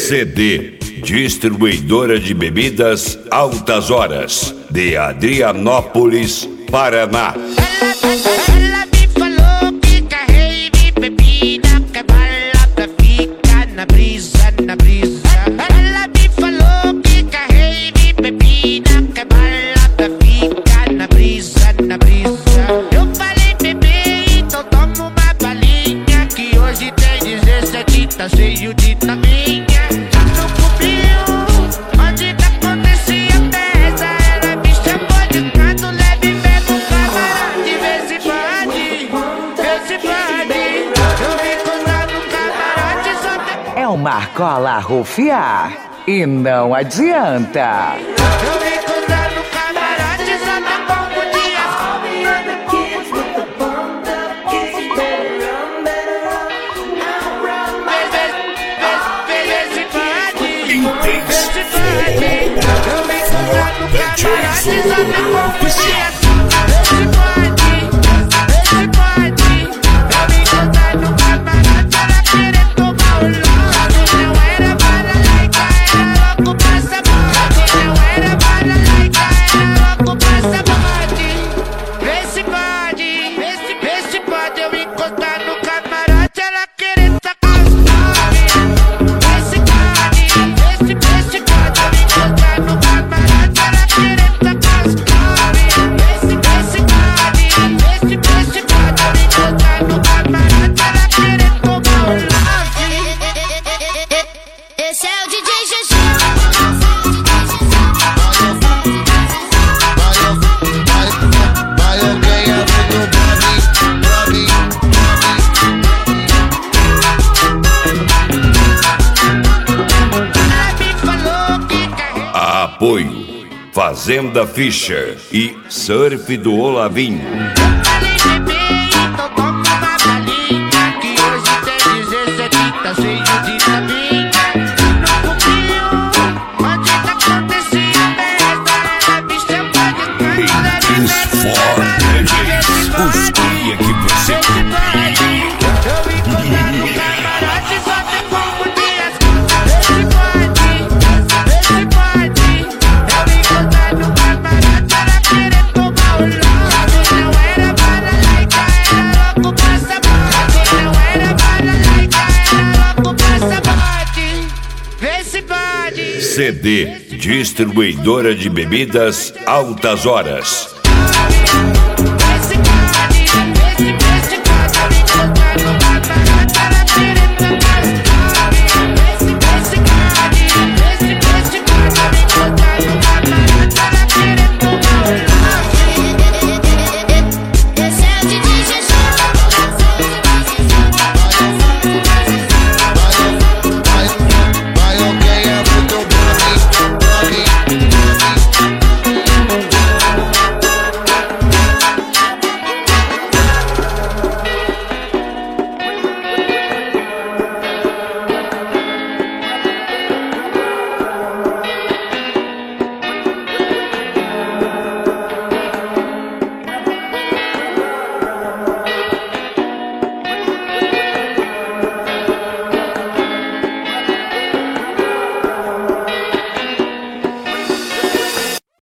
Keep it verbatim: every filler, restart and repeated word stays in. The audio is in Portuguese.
C D Distribuidora de Bebidas Altas Horas, de Adrianópolis, Paraná. Ela me falou que carrei de bebida, que balada fica na brisa, na brisa. Ela me falou que carrei de bebida, que balada fica na brisa, na brisa. Eu falei, bebê, então toma uma balinha, que hoje tem dezessete, tá cheio de taminha. No cubinho, onde tá acontecia festa, ela me chamou de canto leve, pega um camarote, vê se pode, vê se pode. Eu me encontrar no camarote só tem... É uma argola rufiar e não adianta. Eu me encontrar no camarote só tem como dias. Vê se pode, vê se pode. Eu me encontrar no camarote só tem como dias. Vê se pode, vê se pode. Eu me encontrar no camarote, ela querer tomar o lote. Não era bala laica, era louco passaporte. Não era bala laica, era louco passaporte. Vê se pode, vê se, vê se pode. Eu me encostar no camarote, ela querer tacar os nomes. Vê se pode, vê se, vê se pode. Eu me encostar no camarote, ela querer tacar os nomes. Vê se, vê se pode, vê se, vê se pode. Eu me encostar no camarote, ela querer tomar o lote. Esse é o D J G G. Vai alguém abrindo o Bobby, Bobby. Ela me falou que carrega. Apoio Fazenda Fischer e Surf do Olavinho. Falei, bebê, então toma uma balinha, que hoje tem dezessete, tá cheio de taminha. No cubinho, onde tá acontecia festa, ela me chamou de canto leve, Beats for Legends, os cria que você vê se pode. Eu me encontrar no camarote, só tem como dias. Vê se pode, vê se pode. Eu me encontrar no camarote, ela querer tomar o lote. Não era bala laica, era louco passaporte. Não era bala laica, era louco passaporte. Vê se pode. C D Distribuidora de Bebidas Altas Horas,